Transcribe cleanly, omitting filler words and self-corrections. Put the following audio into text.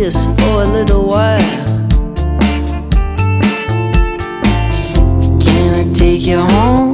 just for a little while. Can I take you home?